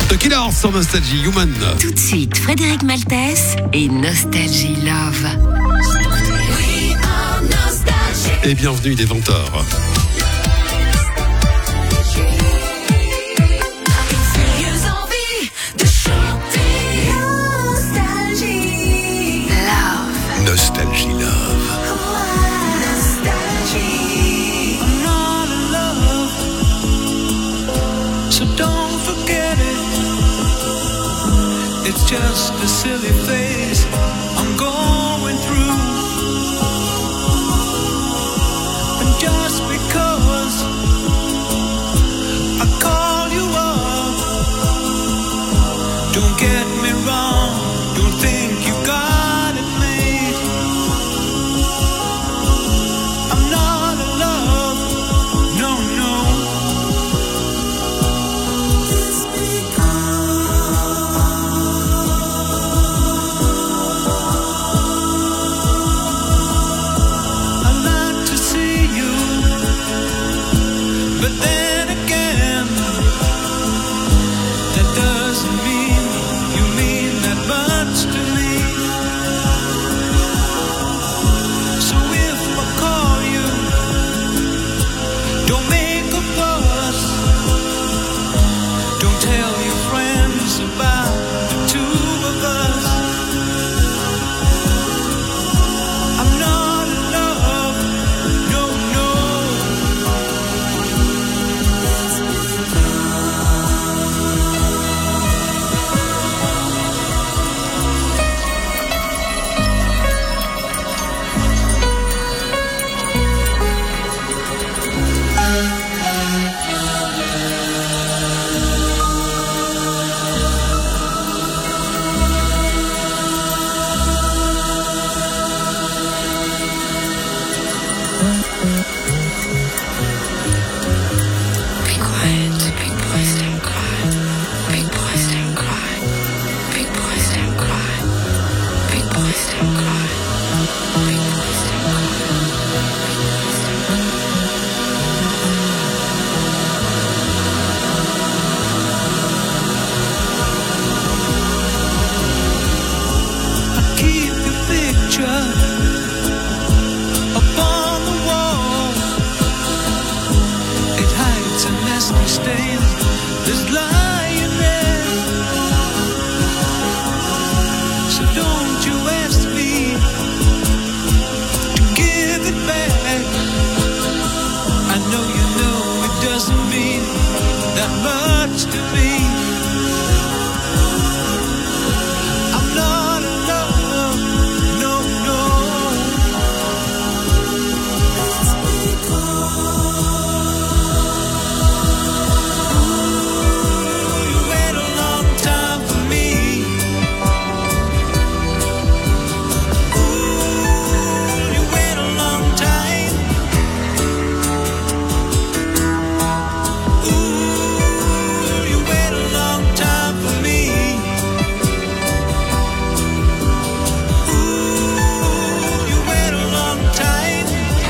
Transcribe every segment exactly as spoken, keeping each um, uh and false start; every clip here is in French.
The Killers sur Nostalgie, Human. Tout de suite, Frédéric Maltès et Nostalgie Love. Et bienvenue, il est vingt heures. Nostalgie Love. I'm not in love, so don't forget it. It's just a silly phase I'm going through. And just because I call you up, don't get me wrong, don't think you got it made. I'm not in love, no, no. I like to see you, but then again, that doesn't mean you mean that much to me. So if I call you, don't make a fuss. Don't tell your friends about the two of us. I'm not in love, no, no. Be quiet, big boys don't cry. Big boys don't cry. Big boys don't cry. Big boys don't cry. Big boys don't I keep your picture up on the wall. It hides a nasty stain that's lying there. So don't you ask me to give it back. I know you know it doesn't mean that much to me. I'm not in love, no, no. You wait a long time for me. Ooh, you wait a long time. Ooh, you wait a long time for me. Ooh, you wait a long time.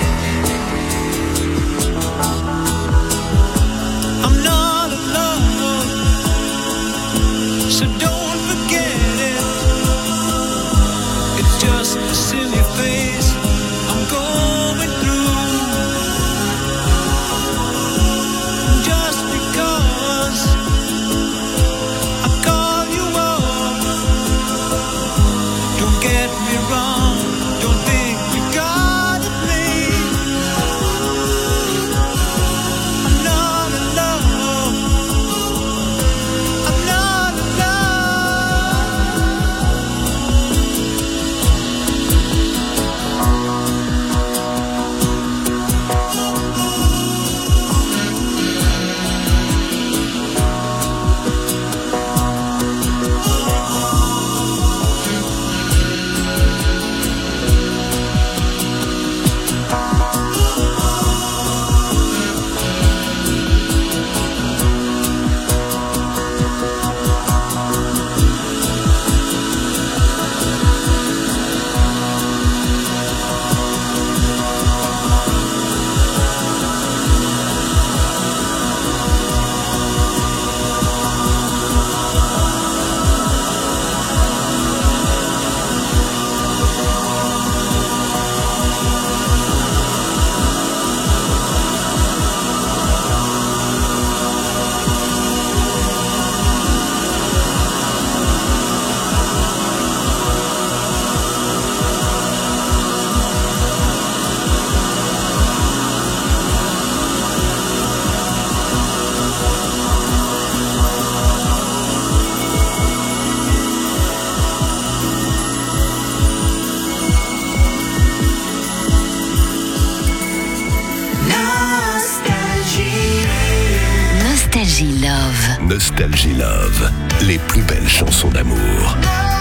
I'm not in love, so don't forget it. It's just a silly phase I'm going through. Just because I call you up, don't get me wrong, don't think you got it made. I'm not in love, I'm not in love. Nostalgie Love. Nostalgie Love. Les plus belles chansons d'amour.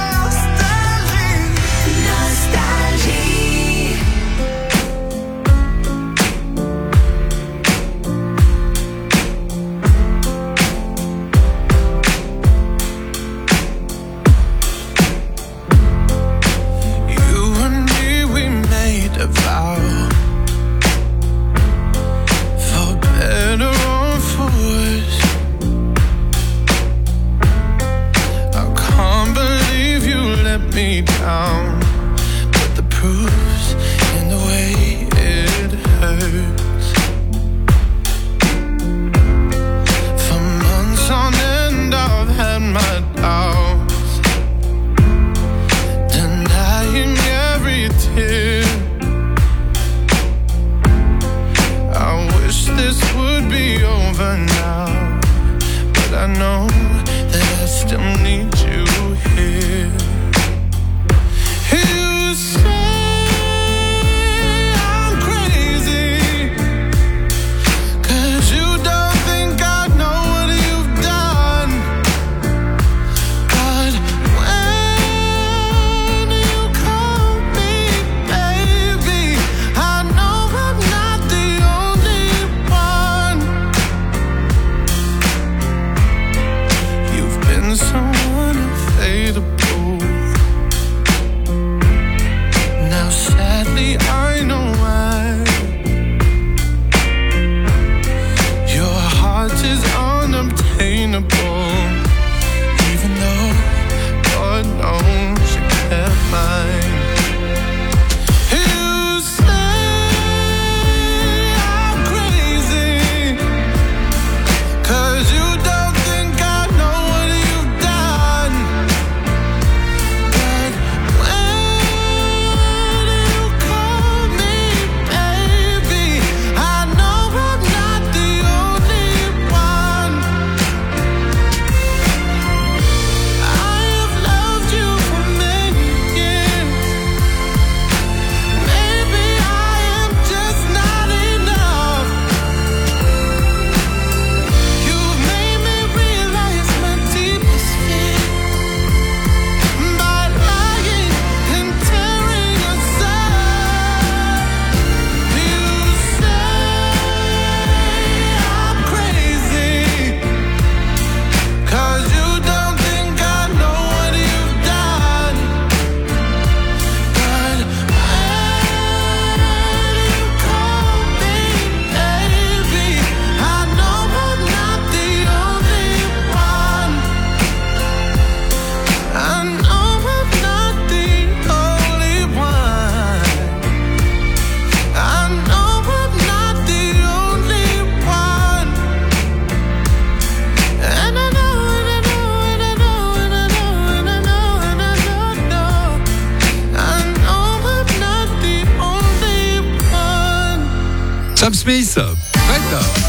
Sam Smith, Fred.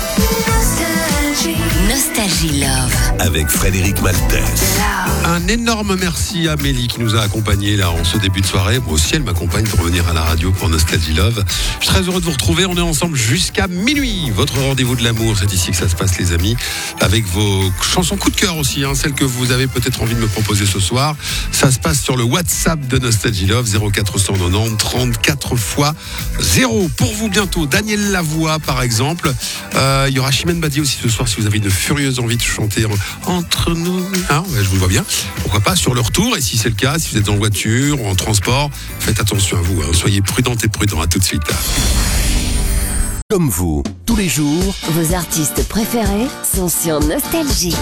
Nostalgie Love. Avec Frédéric Maltais. Un énorme merci à Mélie qui nous a accompagnés là en ce début de soirée. Moi aussi, elle m'accompagne pour venir à la radio pour Nostalgie Love. Je suis très heureux de vous retrouver. On est ensemble jusqu'à minuit. Votre rendez-vous de l'amour, c'est ici que ça se passe, les amis. Avec vos chansons coup de cœur aussi, hein, celles que vous avez peut-être envie de me proposer ce soir. Ça se passe sur le WhatsApp de Nostalgie Love, zéro quatre cent quatre-vingt-dix trente-quatre fois zéro. Pour vous bientôt, Daniel Lavoie par exemple. Euh, il y aura Chimène Badi aussi ce soir si vous avez une furieuse envie de chanter entre nous. Ah, ouais, je vous vois bien. Pourquoi pas sur le retour, et si c'est le cas, si vous êtes en voiture ou en transport, faites attention à vous, hein. Soyez prudentes et prudents. À tout de suite. Comme vous, tous les jours, Vos artistes préférés sont sur Nostalgie.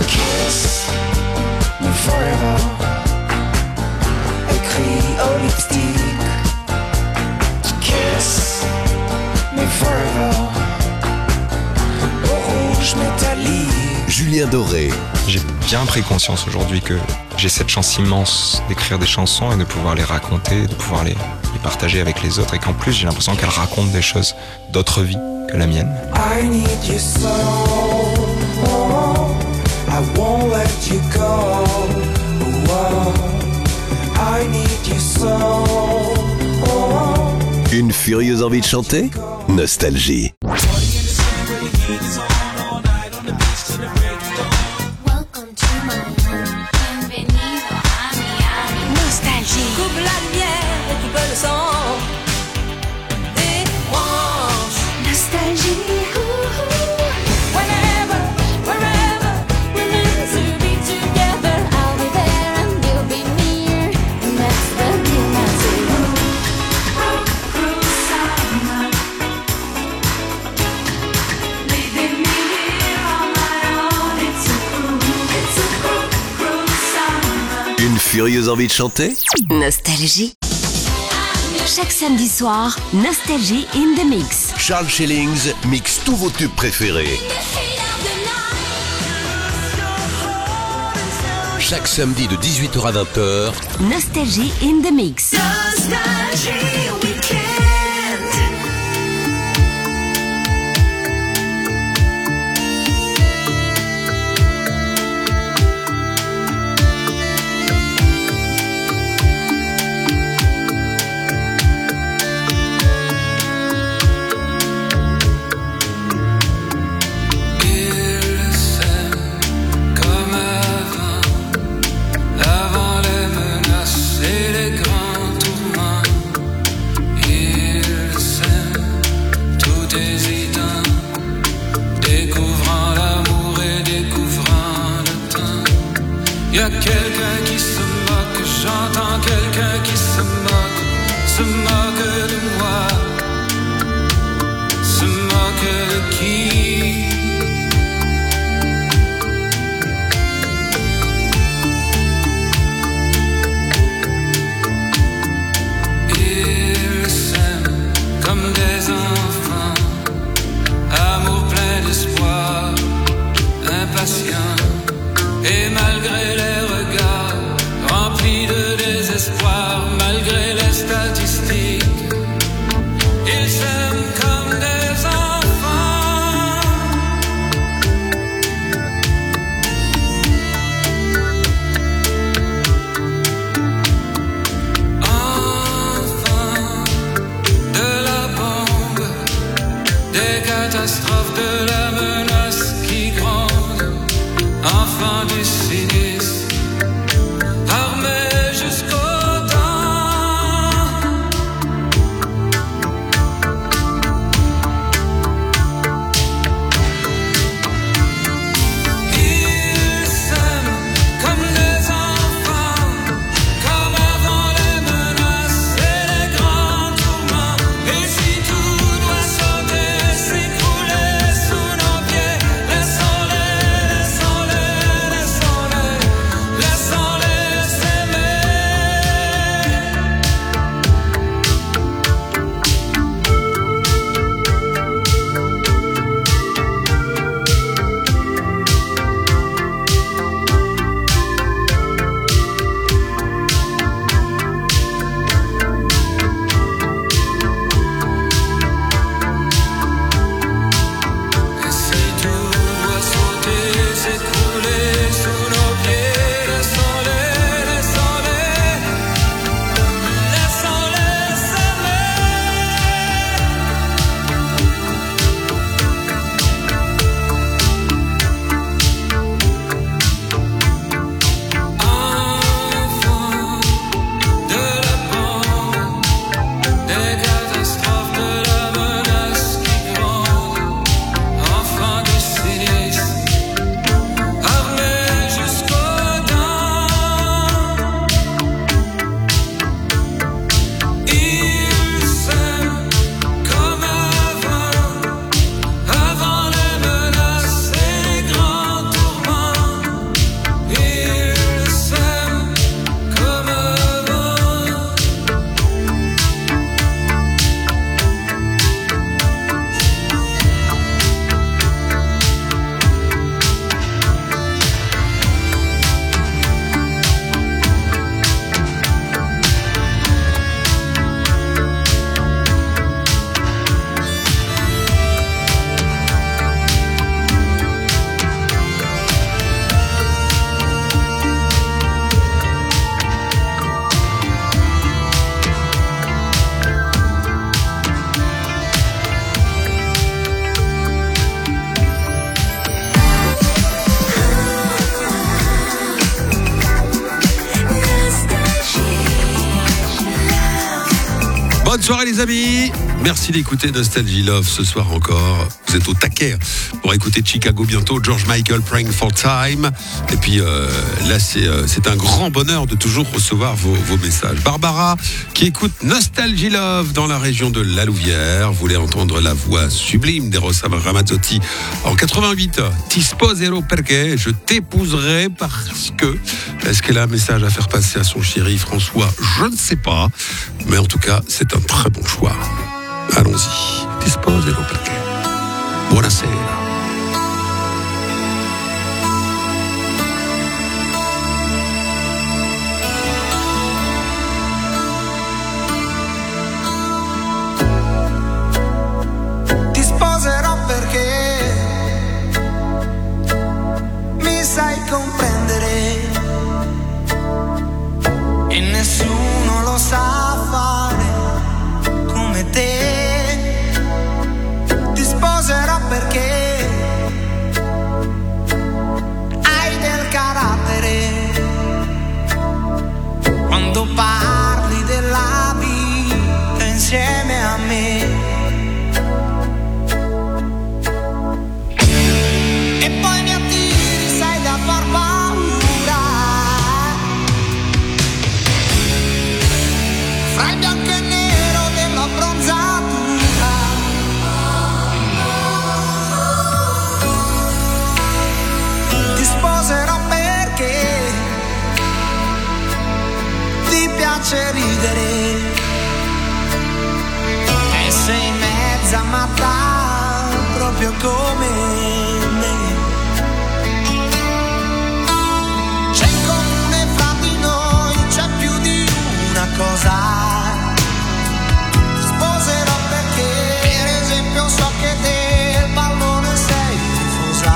Forever, écrit au lipstick. Kiss me forever, au rouge métallique. Julien Doré, J'ai bien pris conscience aujourd'hui que j'ai cette chance immense d'écrire des chansons et de pouvoir les raconter, de pouvoir les, les partager avec les autres, et qu'en plus j'ai l'impression qu'elles racontent des choses d'autres vies que la mienne. I need you so, oh, I won't let you go. Oh, I need you so, oh. une furieuse envie de chanter? Nostalgie. What are you gonna say when the heat is on all night on the beach till the break of dawn? furieuse envie de chanter? Nostalgie. Chaque samedi soir, Nostalgie in the Mix. Charles Schellings mixe tous vos tubes préférés. Chaque samedi de dix-huit heures à vingt heures. Nostalgie in the Mix. Nostalgie Weekend. Y'a quelqu'un qui se moque, j'entends quelqu'un qui se moque, se moque de moi, se moque de qui? Ils s'aiment comme des enfants, amour plein d'espoir, impatient. Et malgré les regards remplis de désespoir, malgré les statistiques, ils s'aiment comme des enfants. Enfants de la bombe, des catastrophes, de la menace qui gronde. Enfant du cynisme, armé jusqu'aux dents. Ils s'aiment comme des enfants, comme avant les menaces et les grands tourments. Et si tout doit sauter, s'écrouler sous nos pieds, laissons-les, laissons-les, laissons-les. soirée les amis. Merci d'écouter Nostalgie Love ce soir encore. Vous êtes au taquet pour écouter Chicago bientôt, George Michael, Praying for Time. Et puis euh, là c'est, euh, c'est un grand bonheur de toujours recevoir vos, vos messages. Barbara qui écoute Nostalgie Love dans la région de La Louvière. Vous voulez entendre la voix sublime d'Eros Ramazzotti en quatre-vingt-huit. Ti sposerò perché, je t'épouserai parce que. Est-ce qu'elle a un message à faire passer à son chéri François? Je ne sais pas. Mais en tout cas, c'est un très bon choix. Allons-y. Ti sposerò perché. Buonasera. Ti sposerò perché mi sai comprendere e nessuno lo sa fare come te. Ti sposerò perché hai del carattere quando parli della vita insieme a me. E poi mi attiri, sai, da far paura fra il bianco e il nero della bronzatura. Ti sposerò perché ti piace ridere e sei mezza matta proprio come me. C'è in comune fra di noi, c'è più di una cosa. Ti sposerò perché, per esempio, so che del pallone sei tifosa.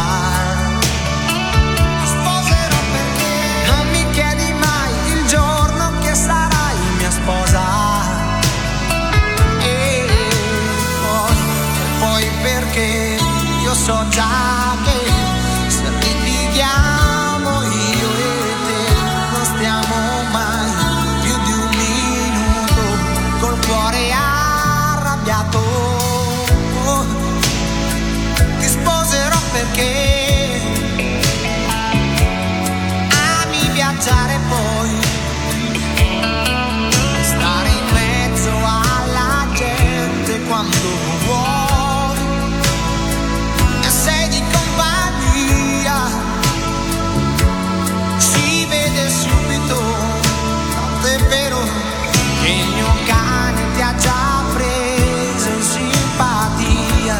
Ti sposerò perché non mi chiedi mai il giorno che sarai mia sposa. E poi, poi perché io so già che se litighiamo io e te non stiamo mai più di un minuto col cuore arrabbiato. Ti sposerò perché ami viaggiare poi stare in mezzo alla gente quando vuoi e sei di compagnia, si vede subito, tanto è vero che il mio cane ti ha già preso in simpatia.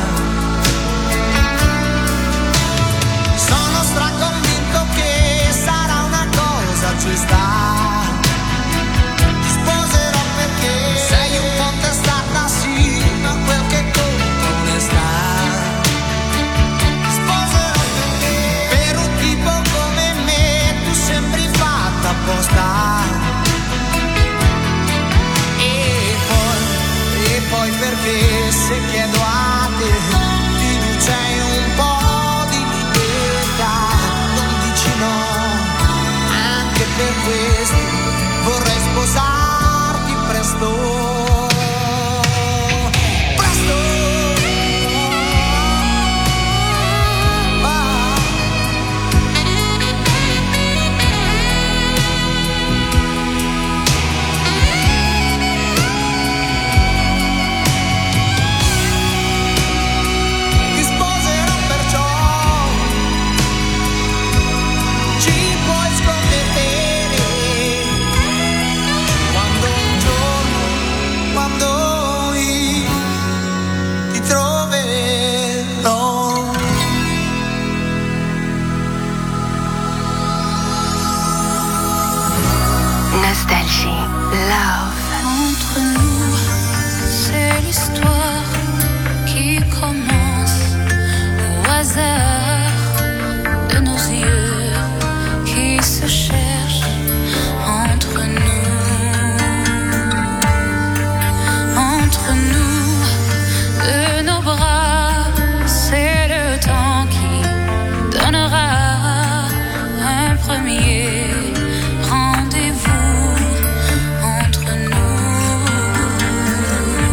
Sono straconvinto che sarà una cosa giusta. Ti sposerò perché sei un po' testata, sì, ma quel che conta è onestà. Ti sposerò perché per un tipo come me tu sembri fatta apposta. E poi, e poi perché se chiedo a te ti dice un po' di libertà, non dici no, anche per questo vorrei sposarti presto. Presto. Ah. Ti sposerò perciò, ci puoi scommettere quando un giorno, quando io ti troverò. Nostalgie Love. Entre nous, c'est l'histoire qui commence au hasard de nos yeux qui se cherchent entre nous, entre nous, de nos bras, c'est le temps qui donnera un premier rendez-vous entre nous.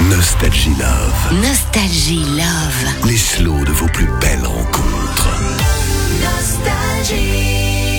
Nostalgie Love. Nostalgie Love. Les slows de vos plus belles rencontres. Nostalgie.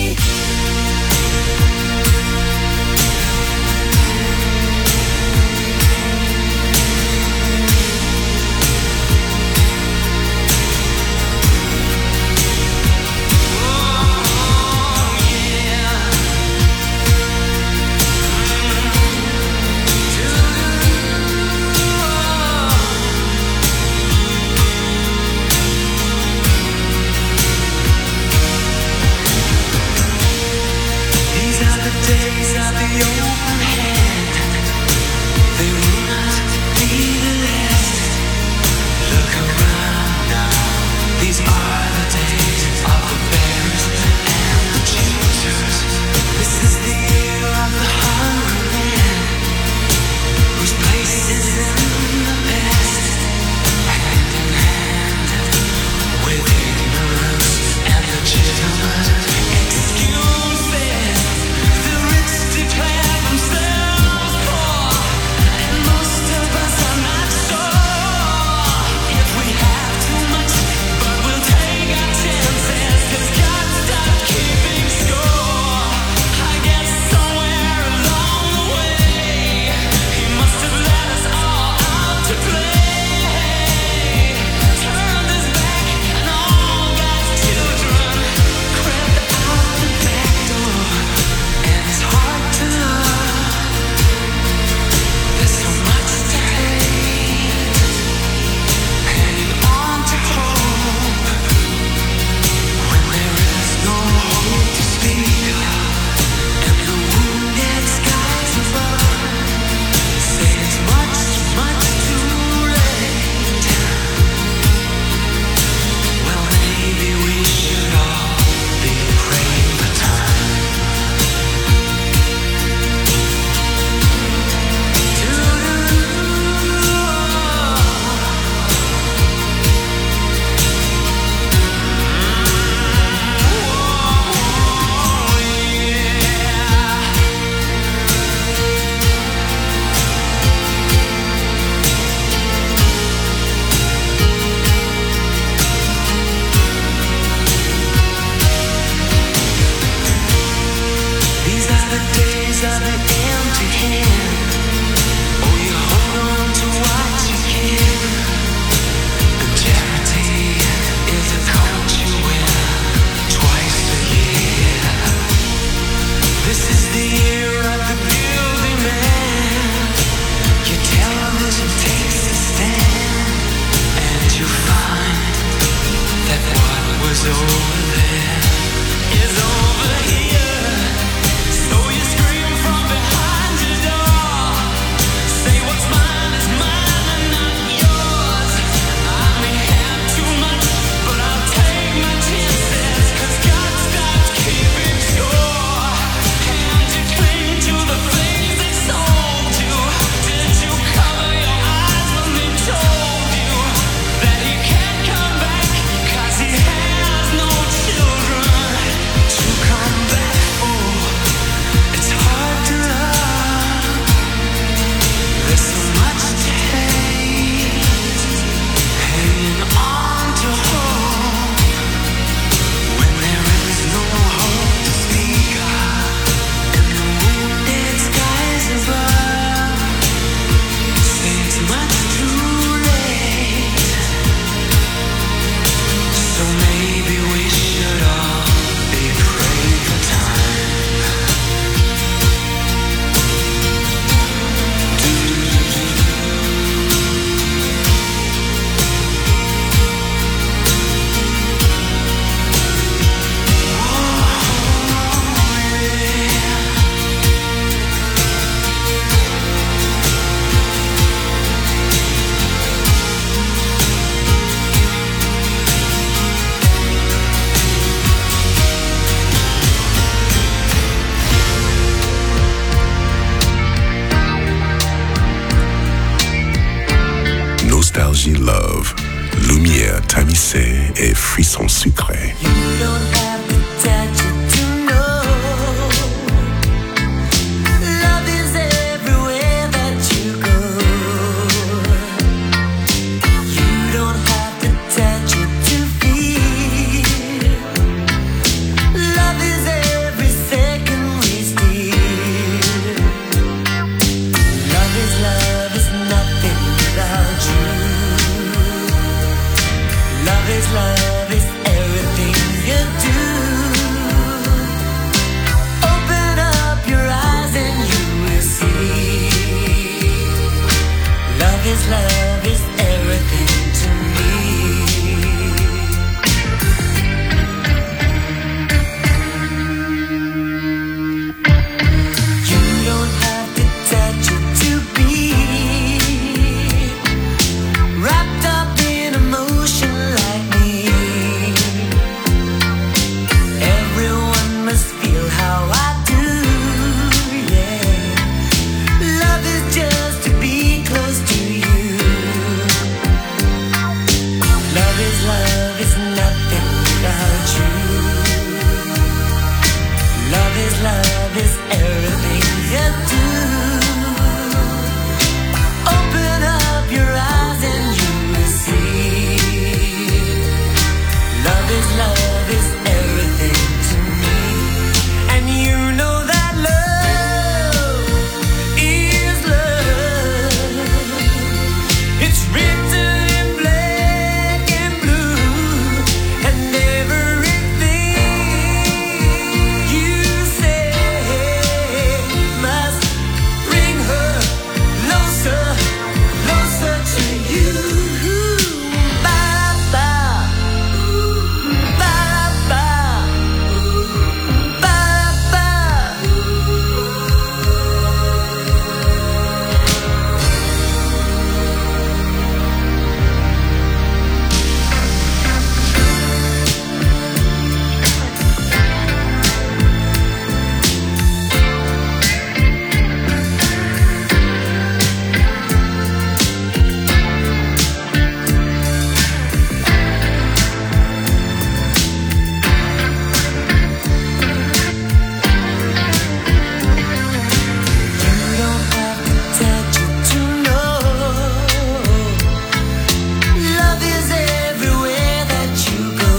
Nostalgie Love, lumière tamisée et frissons sucrés. You don't have to touch it to know. Love is everywhere that you go. is love is everything to me. You don't have to touch it to be wrapped up in emotion like me. Everyone must feel how I do, yeah. Love is just to be close to you. Love is love is nothing without you. Love is love is everything you do. Open up your eyes and you will see. Love is love is everything to me. And you know that love is love. It's written in black and blue. And everything you say must bring her closer, closer to you. Ba-ba, ba-ba, ba-ba. You don't have to touch it to know. Love is everywhere that you go.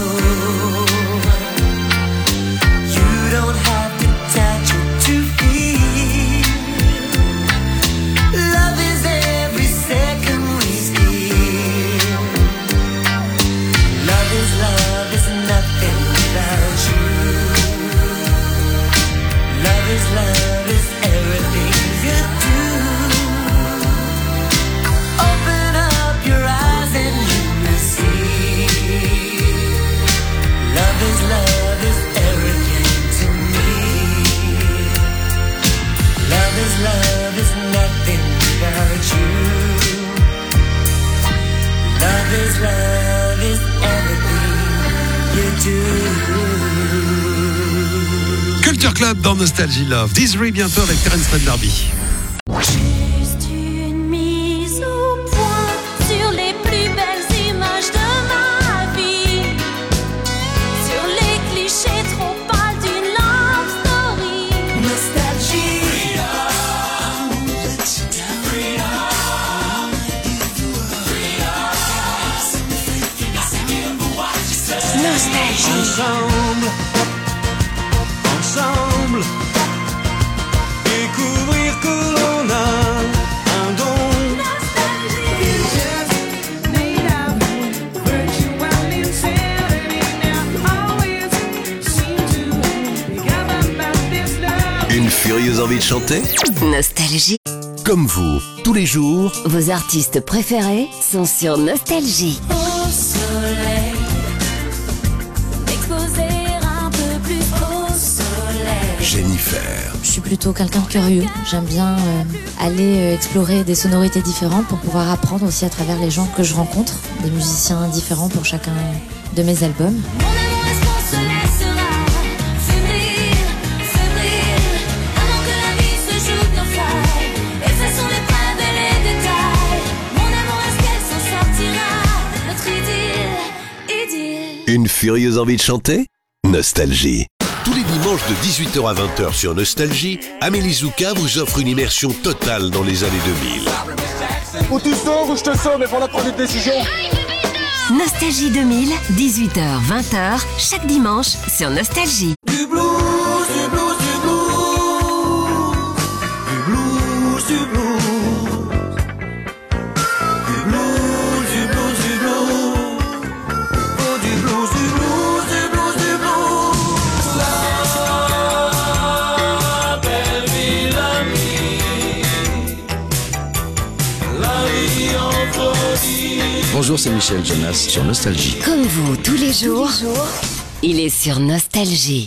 You don't have to touch it to feel. Love is every second we steal. Love is love is nothing without you. Love is love is everything you do. Open up your eyes and you will see. Love is love is everything to me. Love is love is nothing without you. Love is love is everything you do. Culture Club dans Nostalgie Love. Disney bientôt avec Terence Trent D'Arby. Juste une mise au point sur les plus belles images de ma vie, sur les clichés trop pâles d'une love story. Nostalgie. Ensemble, ensemble, découvrir que l'on a un don. Une furieuse envie de chanter? Nostalgie. Comme vous, tous les jours, Vos artistes préférés sont sur Nostalgie. Au soleil, exposer un peu plus au soleil. Jennifer. Je suis plutôt quelqu'un de curieux. J'aime bien euh, aller euh, explorer des sonorités différentes pour pouvoir apprendre aussi à travers les gens que je rencontre, des musiciens différents pour chacun de mes albums. Mon amour, est-ce qu'on se laissera fébrile, fébrile, avant que la vie se joue de nos failles, effaçons les preuves et les détails. Mon amour, est-ce qu'elle s'en sortira, notre idylle, idylle. Une furieuse envie de chanter? Nostalgie. Tous les dimanches de dix-huit heures à vingt heures sur Nostalgie, Amélie Zouka vous offre une immersion totale dans les années deux mille. Ou tu sors ou je te sors, mais pour la prendre une décision. Nostalgie deux mille, dix-huit heures vingt heures, chaque dimanche sur Nostalgie. Du blues, du blues, du blues. Du blues, du blues. Du blues, du blues, du blues. Oh, du blues, du blues, du blues, du blues. La belle ville amie. La vie en Bonjour, c'est Michel Jonas sur Nostalgie. Comme vous, tous les jours, il est sur Nostalgie.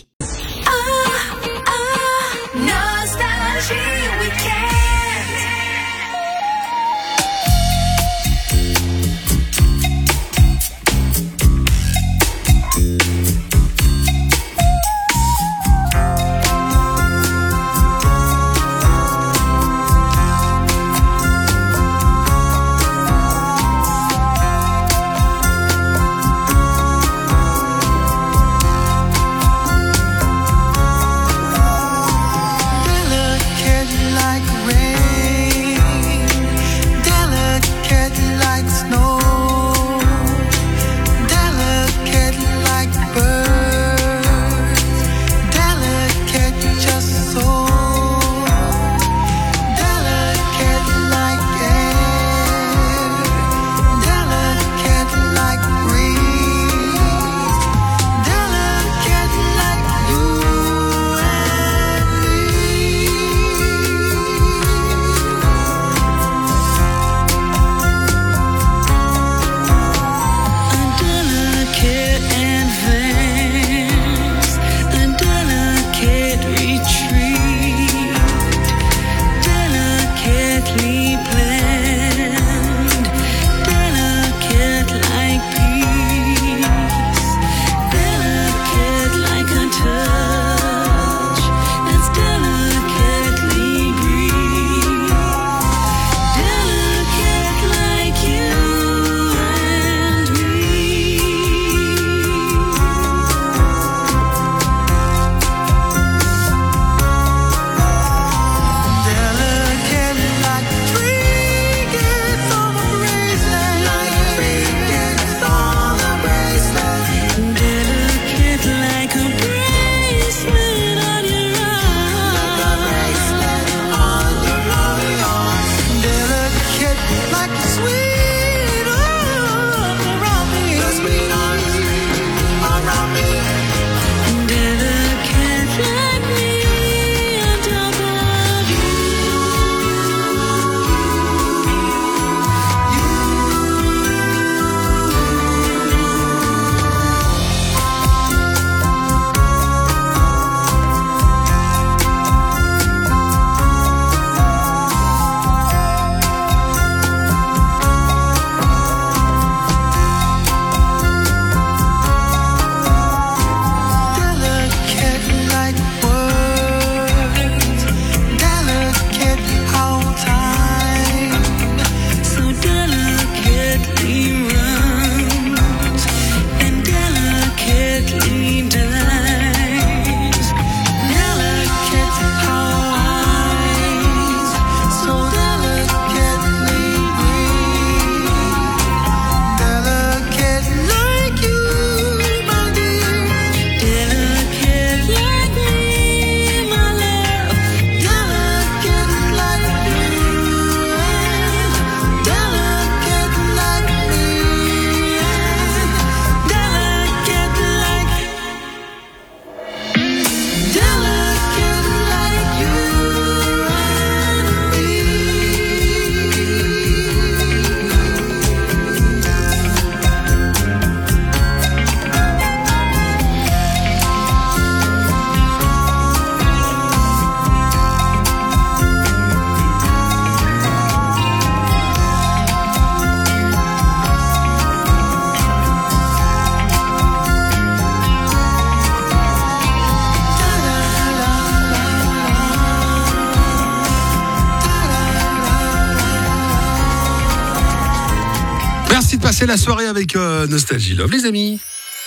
Merci de passer la soirée avec euh, Nostalgie Love, les amis.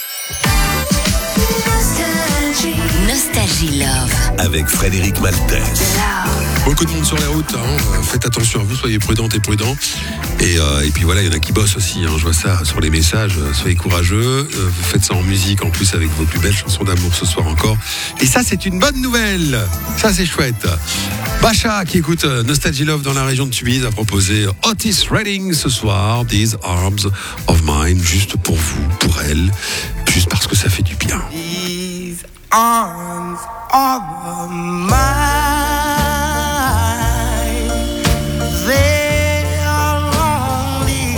Nostalgie Love. Avec Frédéric Maltais. Beaucoup de monde sur les routes, hein. Faites attention à vous, soyez prudentes et prudents. Et, euh, et puis voilà, il y en a qui bossent aussi, hein. Je vois ça sur les messages, soyez courageux, euh, vous faites ça en musique en plus avec vos plus belles chansons d'amour ce soir encore. Et ça, c'est une bonne nouvelle, ça c'est chouette. Bacha, qui écoute euh, Nostalgie Love dans la région de Tubize, a proposé Otis Redding ce soir, These Arms of Mine, juste pour vous, pour elle, juste parce que ça fait du bien. These arms of mine, they are only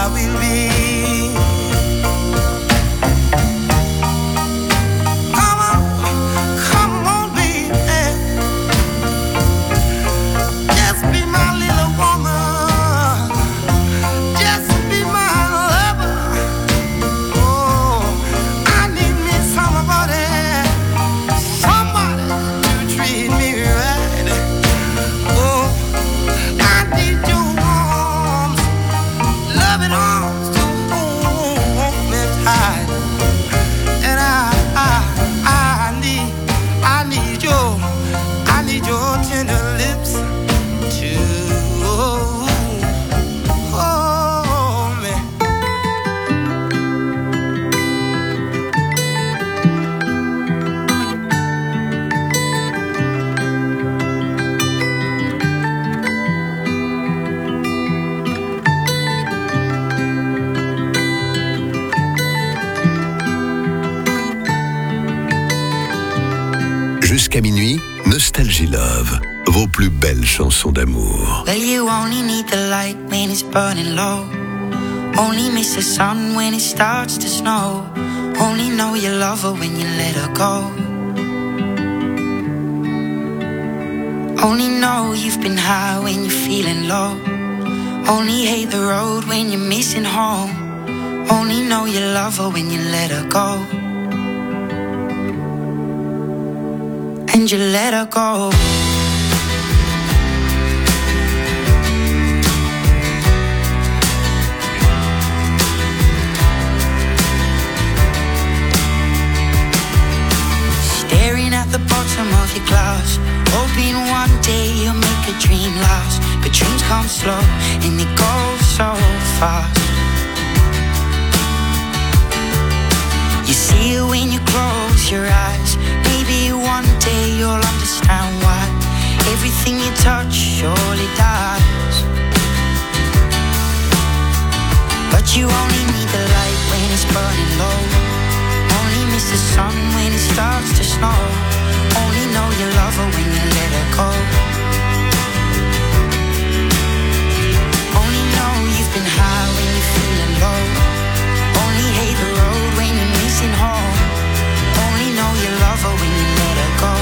I will be. Come on, come on, baby. Just be my little woman. Just be my lover. Oh, I need me somebody, somebody to treat me right. Oh, I need your arms, loving arms to hold me tight. And I, I, I need, I need your, I need your tender lips to hold me. Jusqu'à minuit, Nostalgie Love, vos plus belles chansons d'amour. Well, you only need the light when it's burning low. Only miss the sun when it starts to snow. Only know you love her when you let her go. Only know you've been high when you're feeling low. Only hate the road when you're missing home. Only know you love her when you let her go. And you let her go. Staring at the bottom of your glass, hoping one day you'll make a dream last. But dreams come slow and they go so fast. You see it when you close your eyes. Maybe one day you'll understand why everything you touch surely dies. But you only need the light when it's burning low. Only miss the sun when it starts to snow. Only know you love her when you let her go. Only know you've been high when you're feeling low. Only hate the road when you're missing home. Only know you love her when you let her go.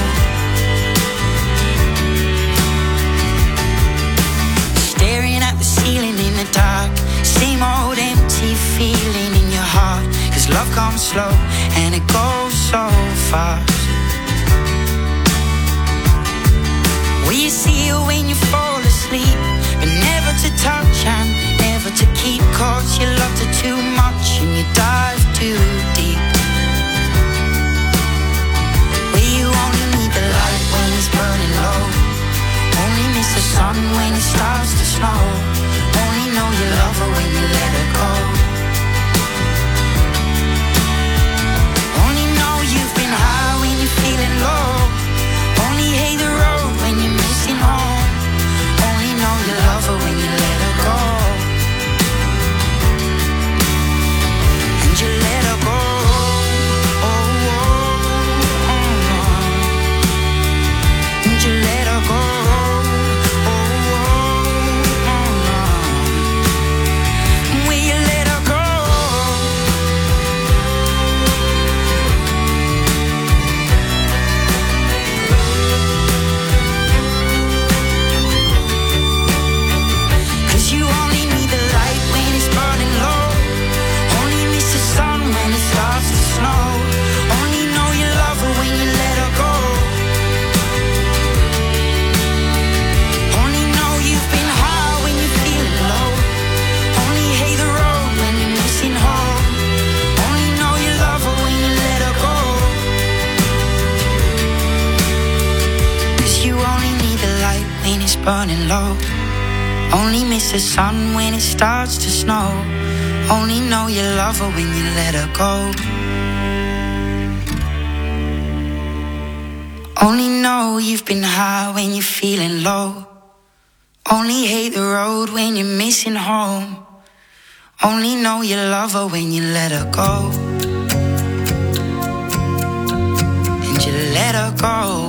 Staring at the ceiling in the dark, same old empty feeling in your heart. Cause love comes slow and it goes so fast. Will you see her when you fall asleep, but never to touch and never to keep? Cause you loved her too much and you dive too deep. Well, you only need the light when it's burning low. Only miss the sun when it starts to snow. Only know you love her when you let her go. Only know you've been high when you're feeling low. Only hate the road when you're missing home. Only know you love her when you let her go. And you let her go. Oh, oh, oh. And you let her go. Oh, oh, oh. Will you let her go? Cause you only need the light when it's burning low. Only miss the sun when it starts to snow. Only know you love her when you let her go. Only know you've been high when you're feeling low. Only hate the road when you're missing home. Only know you love her when you let her go. Cause you only need the light when it's burning low. Only miss the sun when it starts to snow. Only know you love her when you let her go. Only know you've been high when you're feeling low. Only hate the road when you're missing home. Only know you love her when you let her go. And you let her go.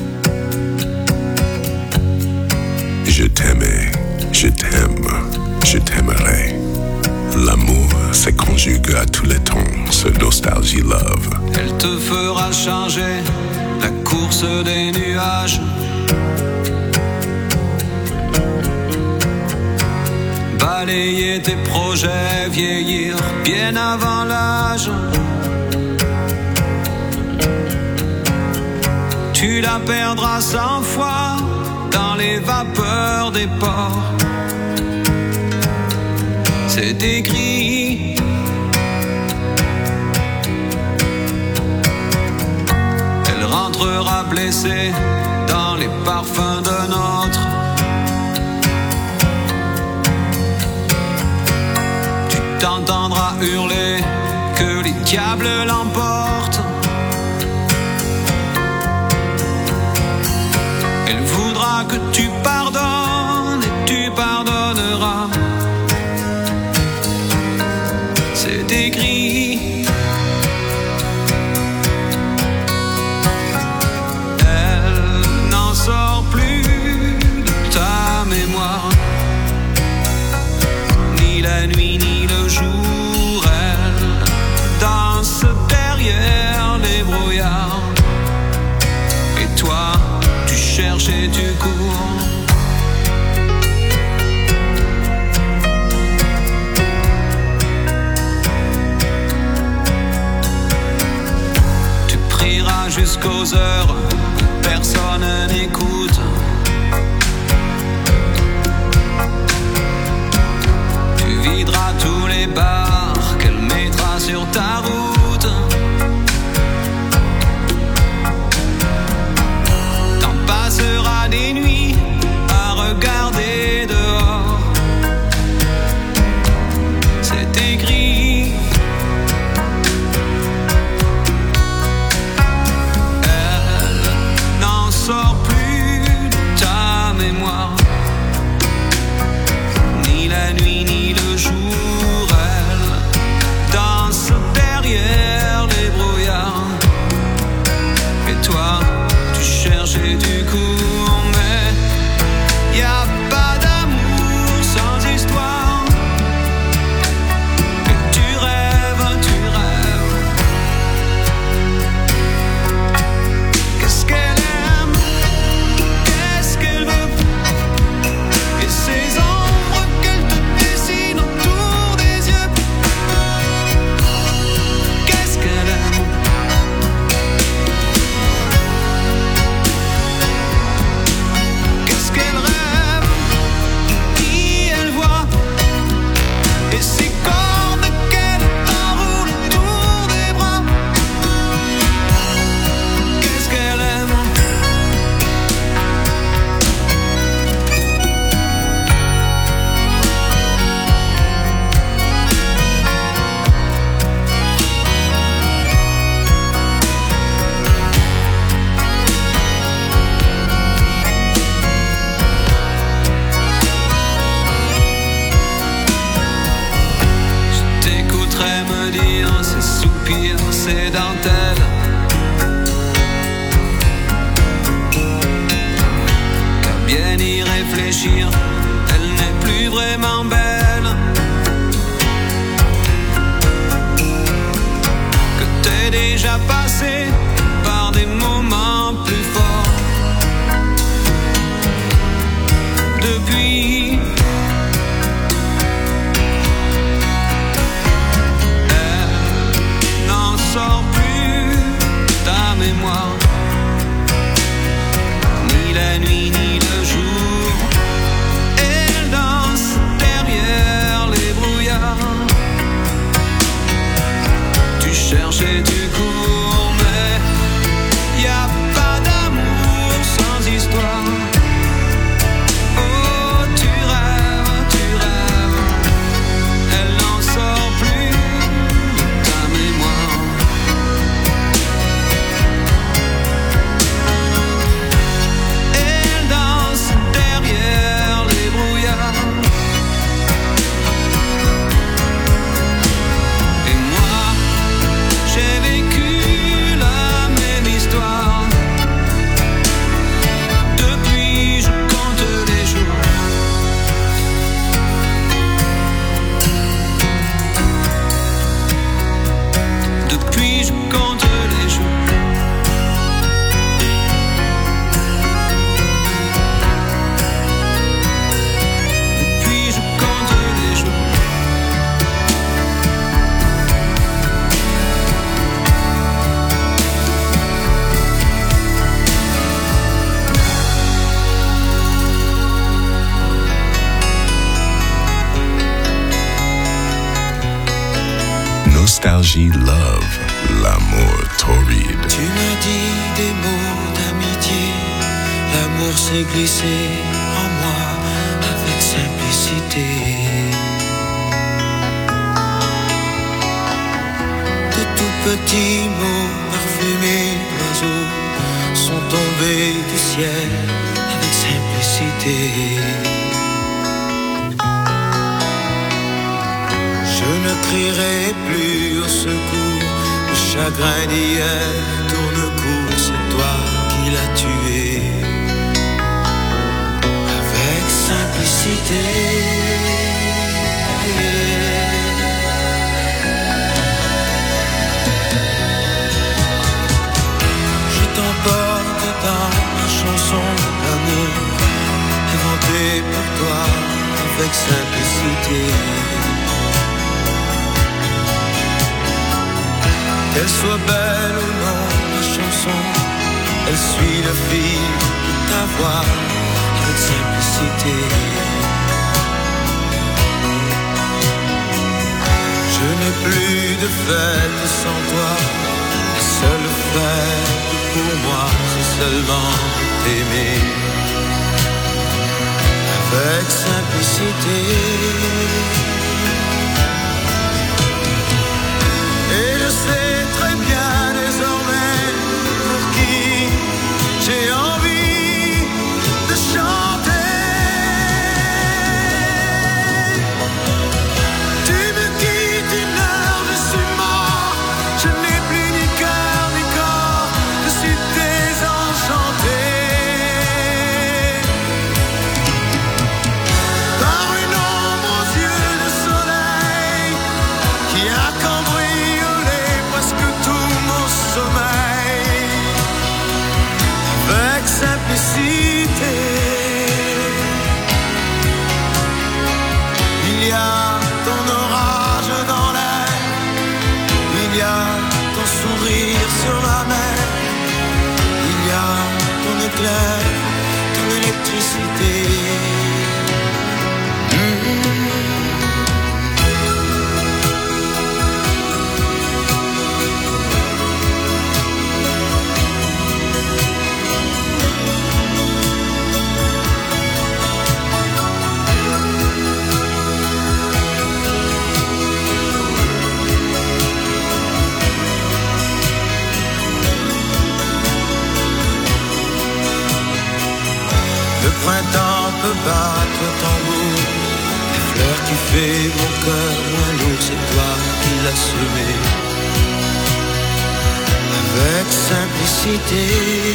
Je t'aimais, je t'aime, je je t'aimerai. L'amour se conjugue à tous les temps, ce Nostalgie Love. Elle te fera changer la course des nuages. Balayer tes projets, vieillir bien avant l'âge. Tu la perdras cent fois dans les vapeurs des ports. C'est écrit. Elle rentrera blessée dans les parfums d'un autre. Tu t'entendras hurler que les diables l'emportent. Elle voudra que tu pardonnes et tu pardonneras. C'est écrit. Elle n'en sort plus de ta mémoire. Ni la nuit ni le jour, elle danse derrière les brouillards. Et toi, tu cherches et tu cours. Tu prieras jusqu'aux heures où personne n'écoute. Tu videras tous les bars qu'elle mettra sur ta route. T'en passeras des nuits à regarder dehors. C'est écrit. Elle n'en sort plus de ta mémoire. Ni la nuit ni le jour, elle danse derrière les brouillards. Et toi, tu cherches et tu cours, mais y a pas d'amour sans histoire. Et tu rêves, tu rêves. Qu'est-ce qu'elle aime, qu'est-ce qu'elle veut, et ces ombres qu'elle te dessine autour des yeux. Qu'est-ce qu'elle aime. Qu'est-ce qu'elle rêve, qui elle voit, et ces cordes qu'elle enroule autour des bras. Qu'est-ce qu'elle aime. Je t'écouterai me dire ces soupirs, ces dentelles. Qu'à bien y réfléchir, elle n'est plus vraiment belle. Que t'es déjà passé par des moments plus forts. Depuis, elle n'en sort plus Nostalgie Love, l'amour torride. Tu m'as dit des mots d'amitié, l'amour s'est glissé en moi avec simplicité. De tout petits mots parfumés d'oiseaux sont tombés du ciel avec simplicité. Je ne crierai plus au secours, le chagrin d'hier tourne court, c'est toi qui l'as tué. Avec simplicité. Je t'emporte dans ma chanson d'amour, inventée pour toi avec simplicité. Qu'elle soit belle ou non, la chanson, elle suit le fil de ta voix avec simplicité. Je n'ai plus de fête sans toi, la seule fête pour moi, c'est seulement t'aimer avec simplicité. Et je sais très bien désormais pour qui j'ai envie de chanter. Tu me quittes une heure, je suis mort, je n'ai plus ni cœur ni corps, je suis désenchanté. Par une ombre aux yeux de soleil qui a cambriolé presque tout mon sommeil avec simplicité. Il y a ton orage dans l'air, il y a ton sourire sur ma mer, il y a ton éclair, ton électricité. Mmh. Le printemps peut battre le tambour, les fleurs qui fait mon cœur moins lourd, c'est toi qui l'as semé avec simplicité.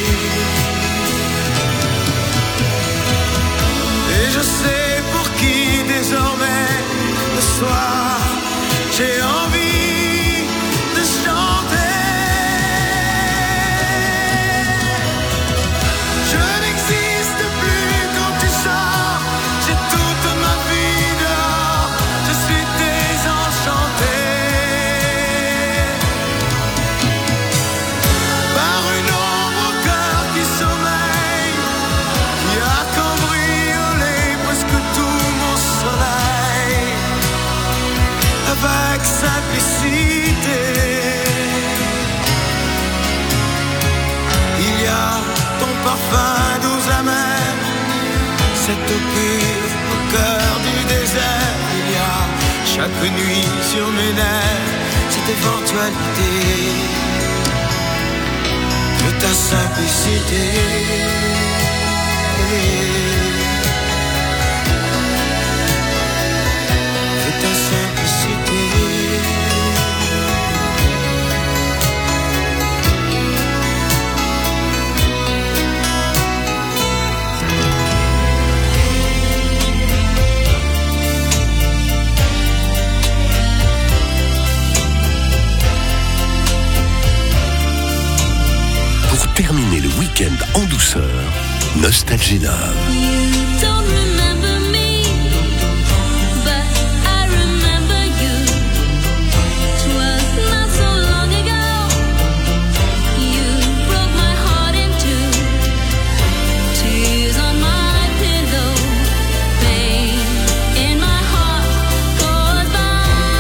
Et je sais pour qui désormais le soir j'ai envie de chanter. Je n'existe plus quand tu sors, j'ai toute ma vie dehors, je suis désenchanté. Par une ombre au cœur qui sommeille, qui a cambriolé presque tout mon soleil avec simplicité. Il y a ton parfum doux amer, cette eau pure au cœur du désert. Il y a chaque nuit sur mes nerfs cette éventualité de ta simplicité. De ta simplicité. Pour terminer le week-end en douceur, Nostalgie Love. You don't remember